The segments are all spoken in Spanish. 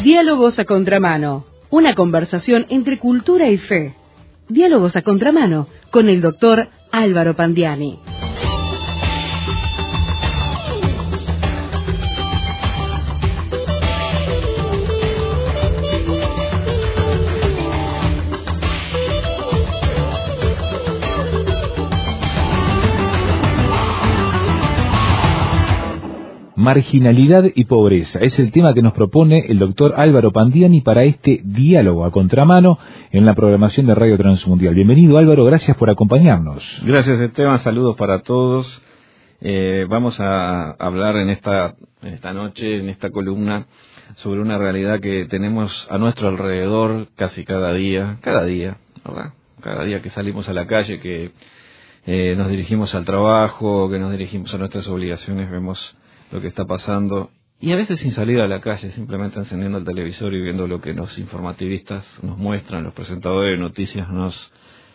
Diálogos a contramano, una conversación entre cultura y fe. Diálogos a contramano con el doctor Álvaro Pandiani. Marginalidad y pobreza es el tema que nos propone el doctor Álvaro Pandiani para este diálogo a contramano en la programación de Radio Transmundial. Bienvenido, Álvaro, gracias por acompañarnos. Gracias, Esteban, saludos para todos. Vamos a hablar en esta noche, en esta columna, sobre una realidad que tenemos a nuestro alrededor casi cada día, ¿verdad? Cada día que salimos a la calle, que nos dirigimos al trabajo, que nos dirigimos a nuestras obligaciones, vemos lo que está pasando, y a veces sin salir a la calle, simplemente encendiendo el televisor y viendo lo que los informativistas nos muestran, los presentadores de noticias nos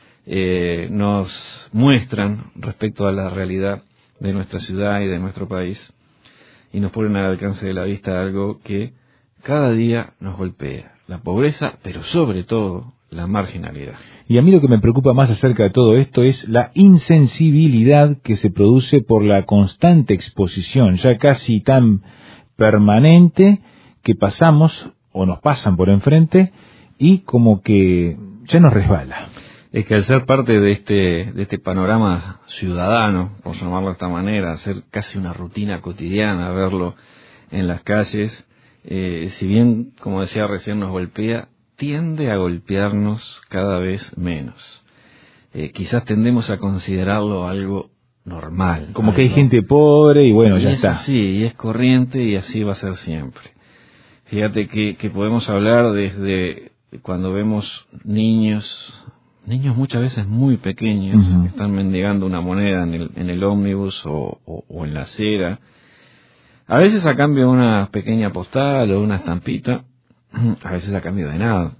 muestran respecto a la realidad de nuestra ciudad y de nuestro país, y nos ponen al alcance de la vista algo que cada día nos golpea: la pobreza, pero sobre todo la marginalidad. Y a mí lo que me preocupa más acerca de todo esto es la insensibilidad que se produce por la constante exposición, ya casi tan permanente, que pasamos o nos pasan por enfrente y como que ya nos resbala. Es que al ser parte de este panorama ciudadano, por llamarlo de esta manera, hacer casi una rutina cotidiana, verlo en las calles, si bien, como decía recién, nos golpea, tiende a golpearnos cada vez menos. Quizás tendemos a considerarlo algo normal. Como que hay gente pobre y bueno, ya está. Sí, y es corriente y así va a ser siempre. Fíjate que podemos hablar desde cuando vemos niños muchas veces muy pequeños, que están mendigando una moneda en el ómnibus o en la acera, a veces a cambio de una pequeña postal o una estampita, a veces a cambio de nada.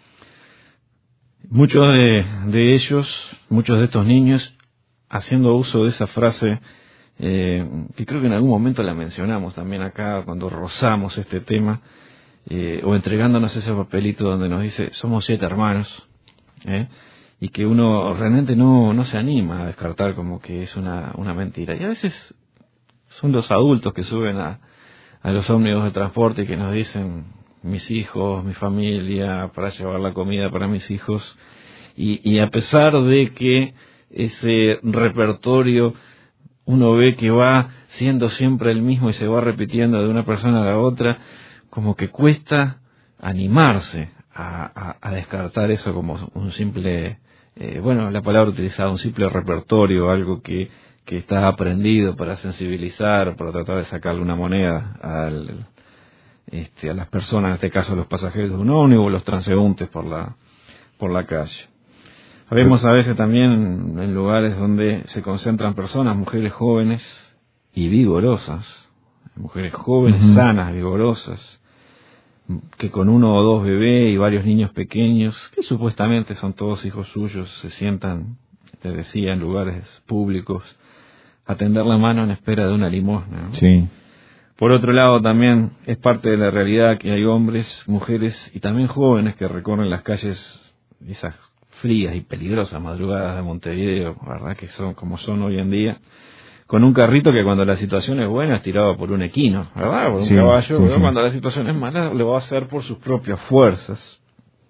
Muchos de ellos, muchos de estos niños, haciendo uso de esa frase, que creo que en algún momento la mencionamos también acá cuando rozamos este tema, o entregándonos ese papelito donde nos dice somos 7 hermanos, y que uno realmente no se anima a descartar como que es una mentira. Y a veces son los adultos que suben a los ómnibus de transporte y que nos dicen: mis hijos, mi familia, para llevar la comida para mis hijos, y a pesar de que ese repertorio uno ve que va siendo siempre el mismo y se va repitiendo de una persona a la otra, como que cuesta animarse a descartar eso como un simple, la palabra utilizada, un simple repertorio, algo que está aprendido para sensibilizar, para tratar de sacarle una moneda a las personas, en este caso los pasajeros de un ómnibus, los transeúntes por la calle. Vemos a veces también en lugares donde se concentran personas, mujeres jóvenes y vigorosas, mujeres jóvenes, sanas, vigorosas, que con 1 o 2 bebés y varios niños pequeños, que supuestamente son todos hijos suyos, se sientan, les decía, en lugares públicos, a tender la mano en espera de una limosna, ¿no? Sí. Por otro lado, también es parte de la realidad que hay hombres, mujeres y también jóvenes que recorren las calles, esas frías y peligrosas madrugadas de Montevideo, ¿verdad? Que son como son hoy en día, con un carrito que cuando la situación es buena es tirado por un equino, ¿verdad? Por un caballo, pero cuando la situación es mala lo va a hacer por sus propias fuerzas,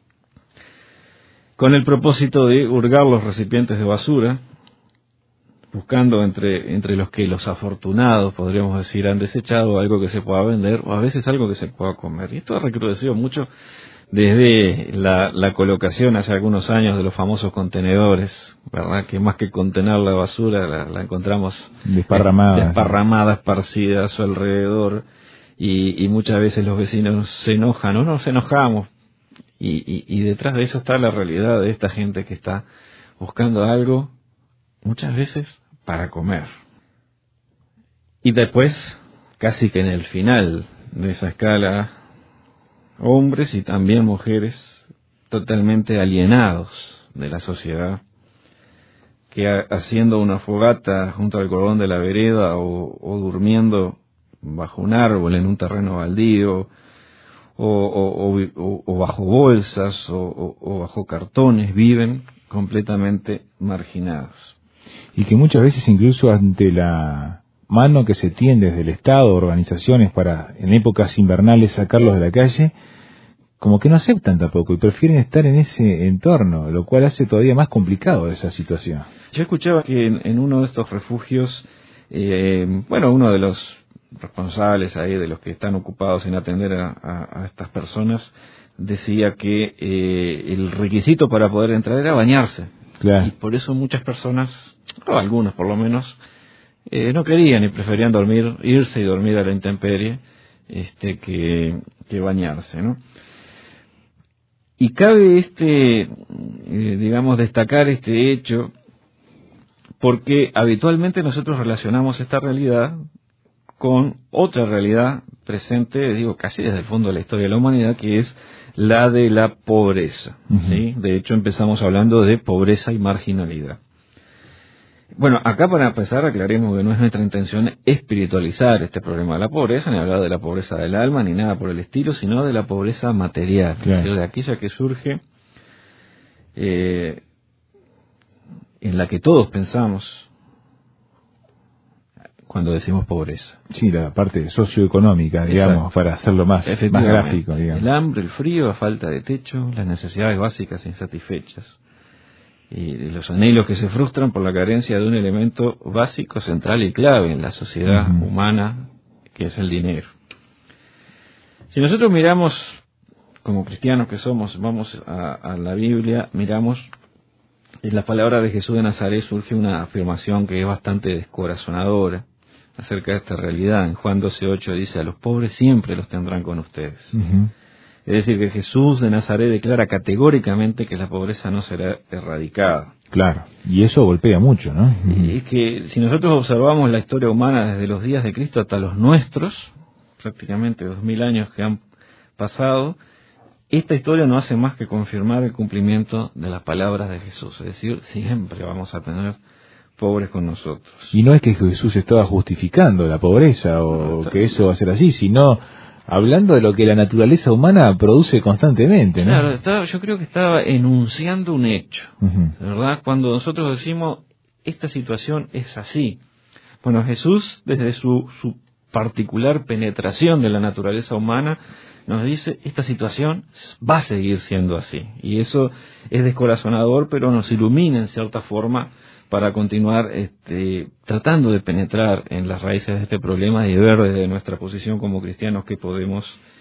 con el propósito de hurgar los recipientes de basura, buscando entre los que los afortunados, podríamos decir, han desechado algo que se pueda vender o a veces algo que se pueda comer. Y esto ha recrudecido mucho desde la colocación hace algunos años de los famosos contenedores, ¿verdad? Que más que contener la basura la encontramos desparramada, esparcida a su alrededor, y muchas veces los vecinos se enojan o nos enojamos, y detrás de eso está la realidad de esta gente que está buscando algo muchas veces para comer. Y después, casi que en el final de esa escala, hombres y también mujeres totalmente alienados de la sociedad, que haciendo una fogata junto al cordón de la vereda o durmiendo bajo un árbol en un terreno baldío, o bajo bolsas o bajo cartones, viven completamente marginados. Y que muchas veces incluso ante la mano que se tiende desde el Estado, organizaciones para en épocas invernales sacarlos de la calle, como que no aceptan tampoco y prefieren estar en ese entorno, lo cual hace todavía más complicado esa situación. Yo escuchaba que en uno de estos refugios, uno de los responsables ahí, de los que están ocupados en atender a estas personas, decía que el requisito para poder entrar era bañarse. Claro. Y por eso muchas personas, o algunos por lo menos, no querían y preferían irse y dormir a la intemperie que bañarse, ¿no? Y cabe destacar este hecho porque habitualmente nosotros relacionamos esta realidad con otra realidad presente, casi desde el fondo de la historia de la humanidad, que es la de la pobreza. Uh-huh. ¿Sí? De hecho, empezamos hablando de pobreza y marginalidad. Bueno, acá para empezar aclaremos que no es nuestra intención espiritualizar este problema de la pobreza, ni hablar de la pobreza del alma, ni nada por el estilo, sino de la pobreza material, claro. Es decir, de aquella que surge en la que todos pensamos cuando decimos pobreza. Sí, la parte socioeconómica, digamos, para hacerlo más gráfico, digamos. El hambre, el frío, la falta de techo, las necesidades básicas insatisfechas. Y los anhelos que se frustran por la carencia de un elemento básico, central y clave en la sociedad uh-huh. humana, que es el dinero. Si nosotros miramos, como cristianos que somos, vamos a la Biblia, miramos, en las palabras de Jesús de Nazaret surge una afirmación que es bastante descorazonadora acerca de esta realidad. En Juan 12:8 dice: a los pobres siempre los tendrán con ustedes. Uh-huh. Es decir, que Jesús de Nazaret declara categóricamente que la pobreza no será erradicada. Claro, y eso golpea mucho, ¿no? Y es que si nosotros observamos la historia humana desde los días de Cristo hasta los nuestros, prácticamente 2000 años que han pasado, esta historia no hace más que confirmar el cumplimiento de las palabras de Jesús. Es decir, siempre vamos a tener pobres con nosotros. Y no es que Jesús estaba justificando la pobreza o que eso va a ser así, sino hablando de lo que la naturaleza humana produce constantemente, ¿no? Claro, yo creo que estaba enunciando un hecho, uh-huh. ¿verdad? Cuando nosotros decimos, esta situación es así. Bueno, Jesús, desde su particular penetración de la naturaleza humana, nos dice, esta situación va a seguir siendo así. Y eso es descorazonador, pero nos ilumina en cierta forma para continuar tratando de penetrar en las raíces de este problema y ver desde nuestra posición como cristianos qué podemos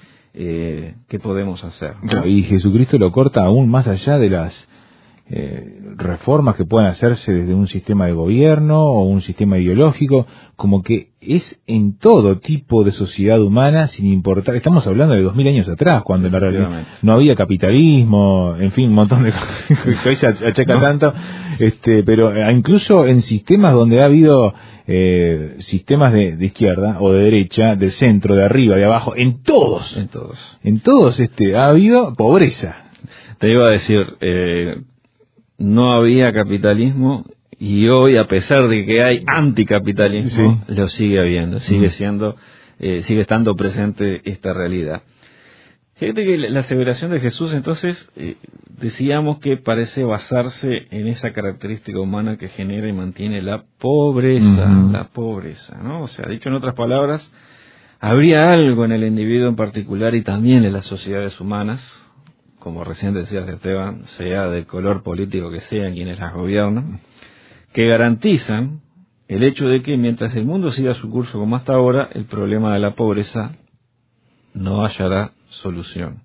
hacer, ¿no? Y Jesucristo lo corta aún más allá de las reformas que puedan hacerse desde un sistema de gobierno o un sistema ideológico, como que es en todo tipo de sociedad humana, sin importar, estamos hablando de 2000 años atrás, cuando en la realidad no había capitalismo, en fin, un montón de cosas que hoy se achaca tanto, pero incluso en sistemas donde ha habido sistemas de izquierda o de derecha, de centro, de arriba, de abajo, en todos ha habido pobreza. Te iba a decir, no había capitalismo y hoy, a pesar de que hay anticapitalismo, sí, lo sigue habiendo, sigue estando presente esta realidad. Fíjate que la aseveración de Jesús, entonces, decíamos que parece basarse en esa característica humana que genera y mantiene la pobreza, ¿no? O sea, dicho en otras palabras, habría algo en el individuo en particular y también en las sociedades humanas, como recién decías, Esteban, sea del color político que sea quienes las gobiernan, que garantizan el hecho de que mientras el mundo siga su curso como hasta ahora, el problema de la pobreza no hallará solución.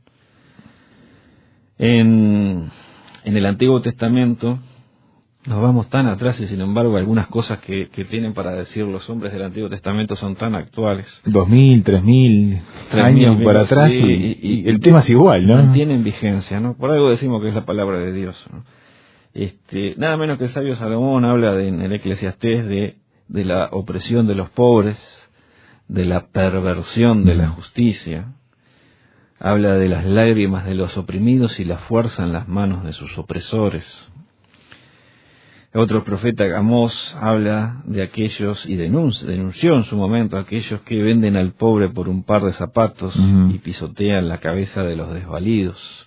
En el Antiguo Testamento nos vamos tan atrás y sin embargo algunas cosas que tienen para decir los hombres del Antiguo Testamento son tan actuales. 2000, 3000 años para atrás, sí, y el tema es igual, ¿no? Mantienen vigencia, ¿no? Por algo decimos que es la palabra de Dios, ¿no? Nada menos que el sabio Salomón habla en el Eclesiastés de la opresión de los pobres, de la perversión de la justicia. Habla de las lágrimas de los oprimidos y la fuerza en las manos de sus opresores. Otro profeta, Amós, habla de aquellos, y denunció en su momento a aquellos que venden al pobre por un par de zapatos y pisotean la cabeza de los desvalidos.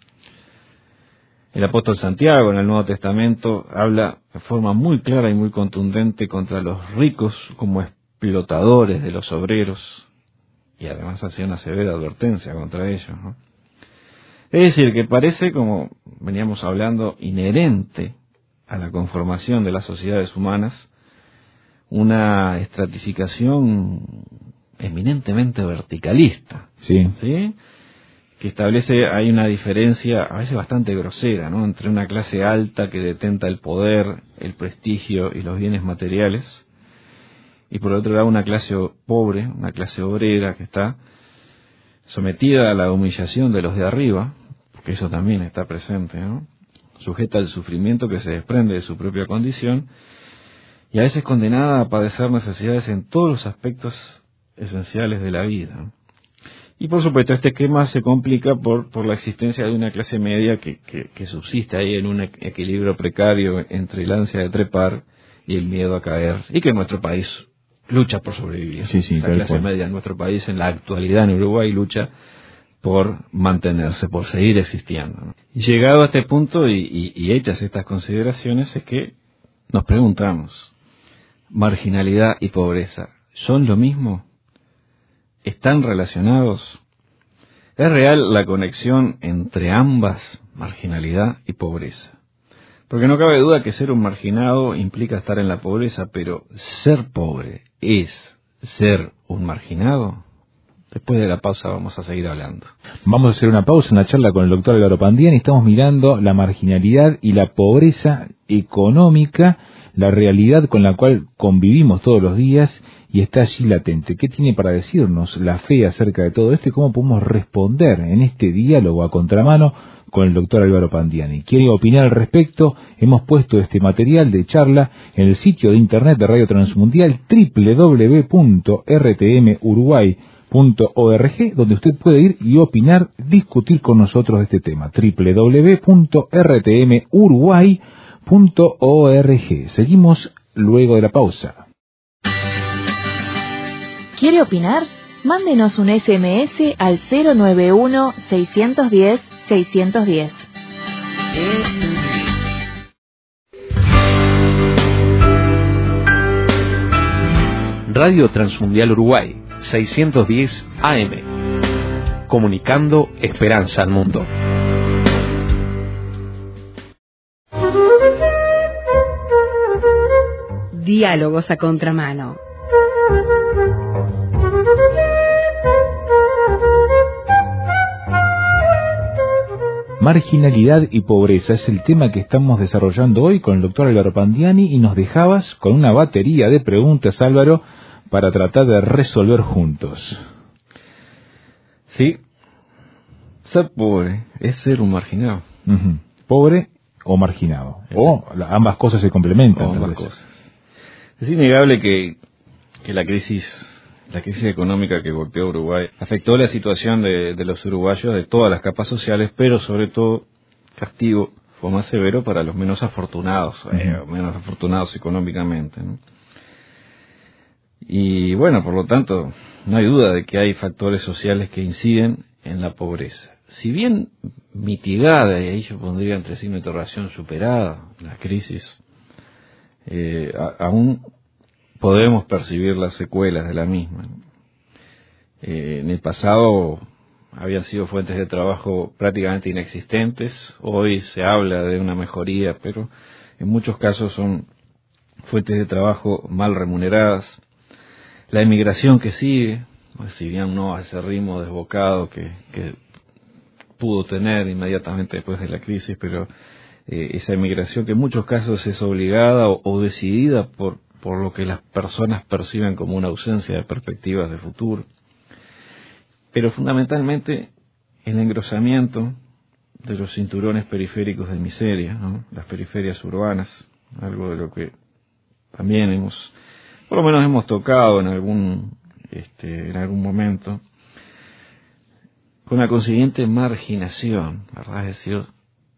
El apóstol Santiago en el Nuevo Testamento habla de forma muy clara y muy contundente contra los ricos como explotadores de los obreros, y además hacía una severa advertencia contra ellos, ¿no? Es decir, que parece, como veníamos hablando, inherente a la conformación de las sociedades humanas una estratificación eminentemente verticalista, Sí. ¿sí? Que establece, hay una diferencia a veces bastante grosera, ¿no?, entre una clase alta que detenta el poder, el prestigio y los bienes materiales, y por otro lado una clase pobre, una clase obrera que está sometida a la humillación de los de arriba, porque eso también está presente, ¿no?, sujeta al sufrimiento que se desprende de su propia condición, y a veces condenada a padecer necesidades en todos los aspectos esenciales de la vida. Y por supuesto este esquema se complica por la existencia de una clase media que subsiste ahí en un equilibrio precario entre el ansia de trepar y el miedo a caer, y que en nuestro país lucha por sobrevivir. Sí, Esa clase media en nuestro país, en la actualidad en Uruguay, lucha por mantenerse, por seguir existiendo, ¿no? Y llegado a este punto y hechas estas consideraciones, es que nos preguntamos, ¿marginalidad y pobreza son lo mismo? ¿Están relacionados? ¿Es real la conexión entre ambas, marginalidad y pobreza? Porque no cabe duda que ser un marginado implica estar en la pobreza, pero ¿ser pobre es ser un marginado? Después de la pausa vamos a seguir hablando. Vamos a hacer una pausa en la charla con el doctor Álvaro Pandiani. Estamos mirando la marginalidad y la pobreza económica, la realidad con la cual convivimos todos los días y está allí latente. ¿Qué tiene para decirnos la fe acerca de todo esto y cómo podemos responder en este diálogo a contramano con el doctor Álvaro Pandiani? ¿Quiere opinar al respecto? Hemos puesto este material de charla en el sitio de internet de Radio Transmundial www.rtmuruguay.org, donde usted puede ir y opinar, discutir con nosotros este tema. www.rtmuruguay.org. Seguimos luego de la pausa. ¿Quiere opinar? Mándenos un SMS al 091-610-610. Radio Transmundial Uruguay, 610 AM. Comunicando esperanza al mundo. Diálogos a contramano. Marginalidad y pobreza es el tema que estamos desarrollando hoy con el doctor Álvaro Pandiani, y nos dejabas con una batería de preguntas, Álvaro, para tratar de resolver juntos. Sí, ser pobre es ser un marginado. Pobre o marginado, o ambas cosas se complementan. Ambas cosas. Es innegable que la crisis económica que golpeó a Uruguay afectó la situación de los uruguayos de todas las capas sociales, pero sobre todo castigo fue más severo para los menos afortunados, menos afortunados económicamente, ¿no? Y bueno, por lo tanto, no hay duda de que hay factores sociales que inciden en la pobreza. Si bien mitigada, y ahí yo pondría entre signo de interrogación, superada la crisis, aún podemos percibir las secuelas de la misma. En el pasado habían sido fuentes de trabajo prácticamente inexistentes, hoy se habla de una mejoría, pero en muchos casos son fuentes de trabajo mal remuneradas. La emigración que sigue, si bien no a ese ritmo desbocado que pudo tener inmediatamente después de la crisis, pero esa emigración que en muchos casos es obligada o decidida por lo que las personas perciben como una ausencia de perspectivas de futuro. Pero fundamentalmente el engrosamiento de los cinturones periféricos de miseria, ¿no?, las periferias urbanas, algo de lo que también por lo menos hemos tocado en algún momento, con la consiguiente marginación, ¿verdad? Es decir,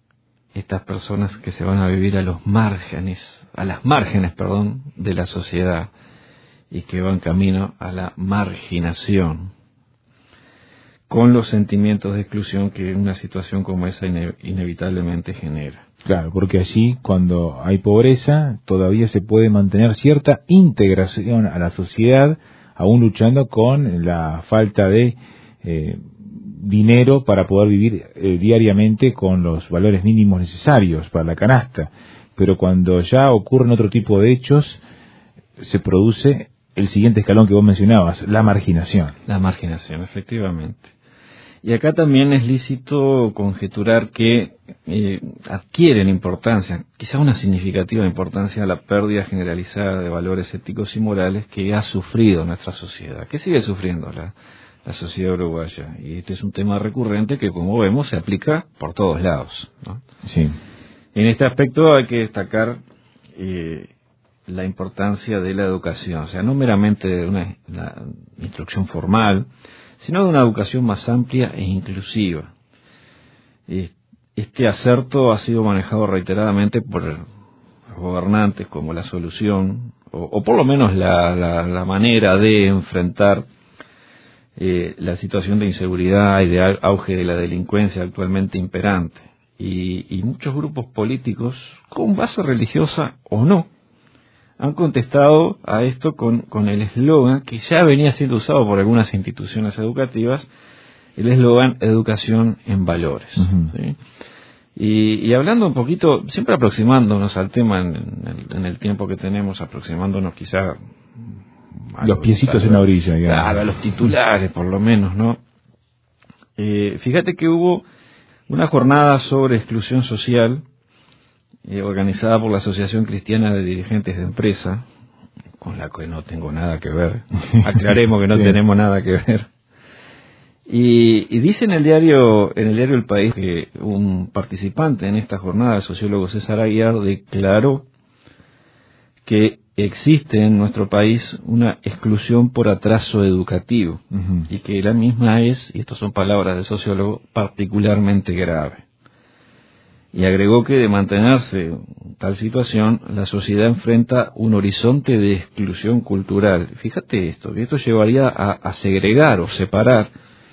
estas personas que se van a vivir a las márgenes, de la sociedad, y que van camino a la marginación, con los sentimientos de exclusión que una situación como esa inevitablemente genera. Claro, porque allí, cuando hay pobreza, todavía se puede mantener cierta integración a la sociedad, aún luchando con la falta de dinero para poder vivir diariamente con los valores mínimos necesarios para la canasta. Pero cuando ya ocurren otro tipo de hechos, se produce el siguiente escalón que vos mencionabas, la marginación. La marginación, efectivamente. Y acá también es lícito conjeturar que adquieren importancia, quizás una significativa importancia, la pérdida generalizada de valores éticos y morales que ha sufrido nuestra sociedad, que sigue sufriendo la sociedad uruguaya. Y este es un tema recurrente que, como vemos, se aplica por todos lados, ¿no? Sí. En este aspecto hay que destacar la importancia de la educación, o sea, no meramente de una instrucción formal, sino de una educación más amplia e inclusiva. Este acerto ha sido manejado reiteradamente por los gobernantes como la solución, o por lo menos la manera de enfrentar la situación de inseguridad y de auge de la delincuencia actualmente imperante. Y muchos grupos políticos, con base religiosa o no, han contestado a esto con el eslogan que ya venía siendo usado por algunas instituciones educativas, el eslogan educación en valores. Uh-huh. ¿Sí? Y hablando un poquito, siempre aproximándonos al tema en el tiempo que tenemos, aproximándonos quizá a los piecitos en la orilla, digamos. Claro, a los titulares por lo menos, ¿no? Fíjate que hubo una jornada sobre exclusión social organizada por la Asociación Cristiana de Dirigentes de Empresa, con la que no tengo nada que ver. Aclaremos que no tenemos nada que ver. Y dice en el diario El País que un participante en esta jornada, el sociólogo César Aguiar, declaró que existe en nuestro país una exclusión por atraso educativo, uh-huh, y que la misma es, y estas son palabras del sociólogo, particularmente grave. Y agregó que de mantenerse tal situación, la sociedad enfrenta un horizonte de exclusión cultural. Fíjate esto llevaría a segregar o separar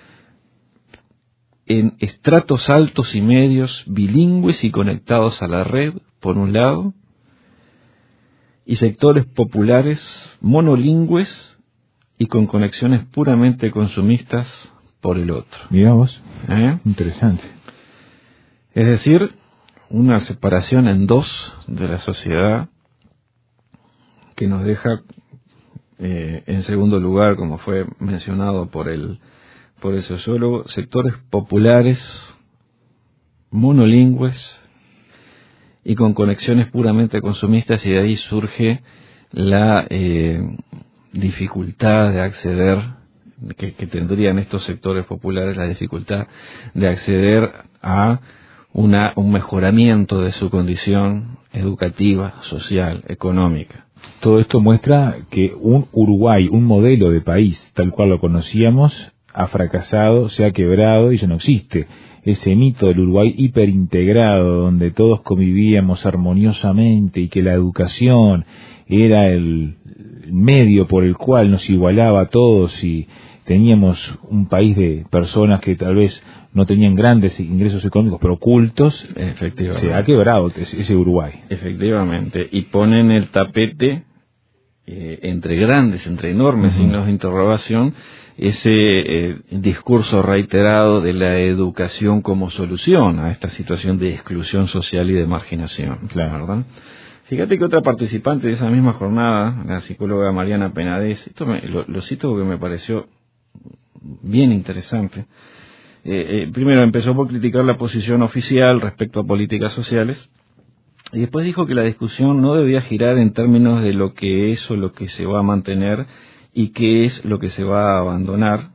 en estratos altos y medios, bilingües y conectados a la red, por un lado, y sectores populares monolingües y con conexiones puramente consumistas por el otro. Mirá vos, interesante. Es decir, una separación en dos de la sociedad que nos deja en segundo lugar, como fue mencionado por el sociólogo, sectores populares monolingües y con conexiones puramente consumistas, y de ahí surge la dificultad de acceder, que tendrían estos sectores populares, la dificultad de acceder a un mejoramiento de su condición educativa, social, económica. Todo esto muestra que un Uruguay, un modelo de país tal cual lo conocíamos, ha fracasado, se ha quebrado y ya no existe. Ese mito del Uruguay hiperintegrado, donde todos convivíamos armoniosamente y que la educación era el medio por el cual nos igualaba a todos y teníamos un país de personas que tal vez no tenían grandes ingresos económicos, pero ocultos, se ha quebrado ese Uruguay. Efectivamente, y ponen el tapete entre enormes signos de interrogación, ese discurso reiterado de la educación como solución a esta situación de exclusión social y de marginación. Claro. ¿Verdad? Fíjate que otra participante de esa misma jornada, la psicóloga Mariana Penades, esto lo cito porque me pareció bien interesante. Primero empezó por criticar la posición oficial respecto a políticas sociales, y después dijo que la discusión no debía girar en términos de lo que es o lo que se va a mantener y qué es lo que se va a abandonar.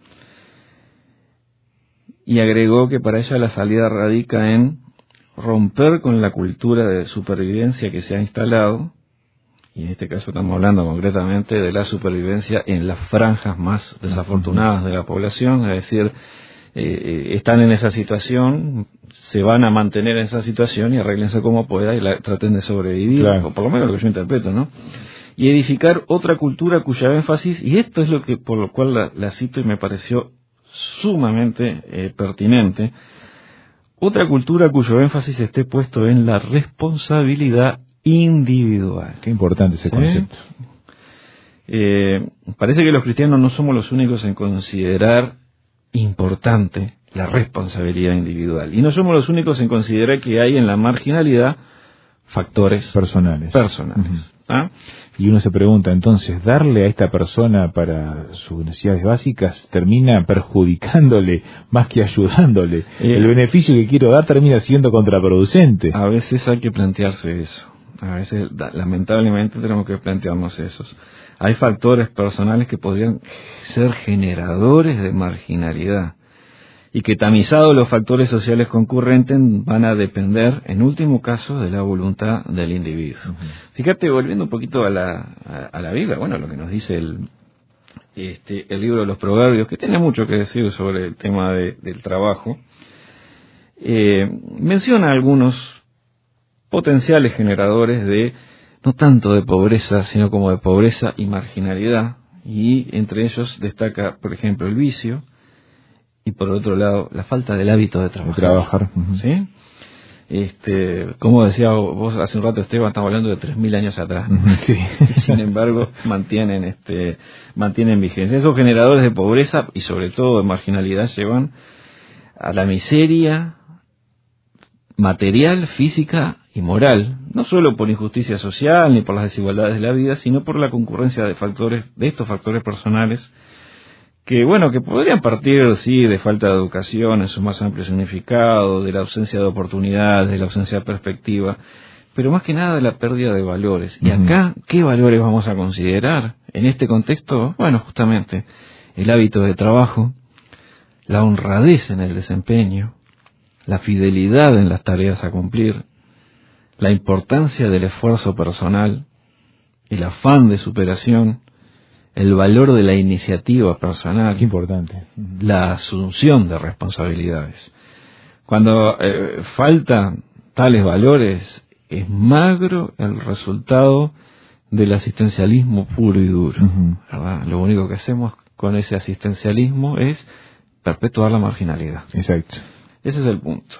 Y agregó que para ella la salida radica en romper con la cultura de supervivencia que se ha instalado, y en este caso estamos hablando concretamente de la supervivencia en las franjas más desafortunadas de la población, es decir, están en esa situación, se van a mantener en esa situación y arréglense como pueda y traten de sobrevivir, claro. o por lo menos lo que yo interpreto, ¿no? Y edificar otra cultura cuya énfasis, y esto es por lo cual la cito y me pareció sumamente pertinente, otra cultura cuyo énfasis esté puesto en la responsabilidad individual. Qué importante ese concepto. Parece que los cristianos no somos los únicos en considerar importante la responsabilidad individual. Y no somos los únicos en considerar que hay en la marginalidad factores personales. ¿Ah? Y uno se pregunta, entonces, darle a esta persona para sus necesidades básicas termina perjudicándole más que ayudándole. El beneficio que quiero dar termina siendo contraproducente. A veces hay que plantearse eso. A veces, lamentablemente, tenemos que plantearnos esos. Hay factores personales que podrían ser generadores de marginalidad y que, tamizados los factores sociales concurrentes, van a depender, en último caso, de la voluntad del individuo. Fíjate, volviendo un poquito a la Biblia, bueno, lo que nos dice el libro de los Proverbios, que tiene mucho que decir sobre el tema del trabajo, menciona algunos potenciales generadores de, no tanto de pobreza, sino como de pobreza y marginalidad, y entre ellos destaca, por ejemplo, el vicio, y por otro lado, la falta del hábito de trabajar. ¿Sí? Como decía vos hace un rato, Esteban, estamos hablando de 3.000 años atrás. Sí. Sin embargo, mantienen vigencia. Esos generadores de pobreza y sobre todo de marginalidad llevan a la miseria material, física y moral, no solo por injusticia social ni por las desigualdades de la vida, sino por la concurrencia de estos factores personales que podrían partir, sí, de falta de educación en su más amplio significado, de la ausencia de oportunidades, de la ausencia de perspectiva, pero más que nada de la pérdida de valores. Y acá, ¿qué valores vamos a considerar en este contexto? Bueno, justamente el hábito de trabajo, la honradez en el desempeño, la fidelidad en las tareas a cumplir, la importancia del esfuerzo personal, el afán de superación, el valor de la iniciativa personal. Qué importante. La asunción de responsabilidades. Cuando faltan tales valores, es magro el resultado del asistencialismo puro y duro. ¿Verdad? Lo único que hacemos con ese asistencialismo es perpetuar la marginalidad. Exacto. Ese es el punto.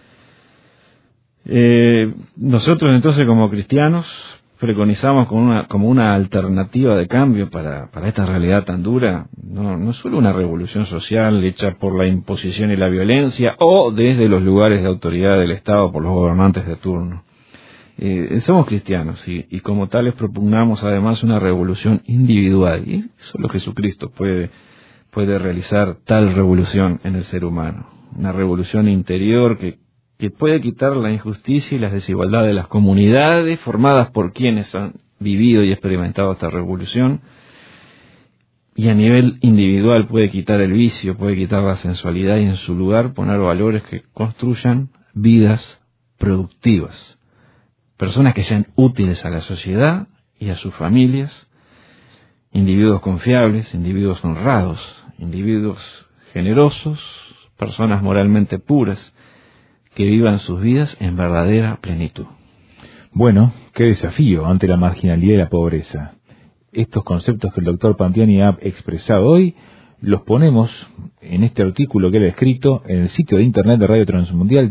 Nosotros entonces, como cristianos, preconizamos como una alternativa de cambio para esta realidad tan dura, no solo una revolución social hecha por la imposición y la violencia o desde los lugares de autoridad del Estado por los gobernantes de turno. Somos cristianos y como tales propugnamos además una revolución individual, y solo Jesucristo puede realizar tal revolución en el ser humano, una revolución interior que puede quitar la injusticia y las desigualdades de las comunidades formadas por quienes han vivido y experimentado esta revolución, y a nivel individual puede quitar el vicio, puede quitar la sensualidad y en su lugar poner valores que construyan vidas productivas, personas que sean útiles a la sociedad y a sus familias, individuos confiables, individuos honrados, individuos generosos, personas moralmente puras, que vivan sus vidas en verdadera plenitud. Bueno, qué desafío ante la marginalidad y la pobreza. Estos conceptos que el doctor Pandiani ha expresado hoy, los ponemos en este artículo que él ha escrito en el sitio de internet de Radio Transmundial,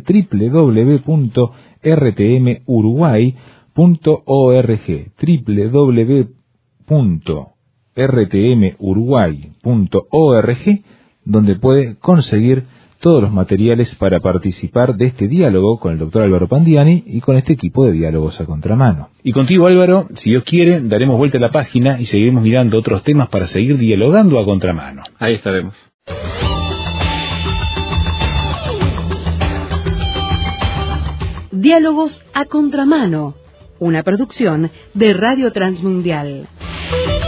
www.rtmuruguay.org, www.rtmuruguay.org, donde puede conseguir todos los materiales para participar de este diálogo con el doctor Álvaro Pandiani y con este equipo de Diálogos a Contramano. Y contigo, Álvaro, si Dios quiere, daremos vuelta a la página y seguiremos mirando otros temas para seguir dialogando a contramano. Ahí estaremos. Diálogos a Contramano, una producción de Radio Transmundial.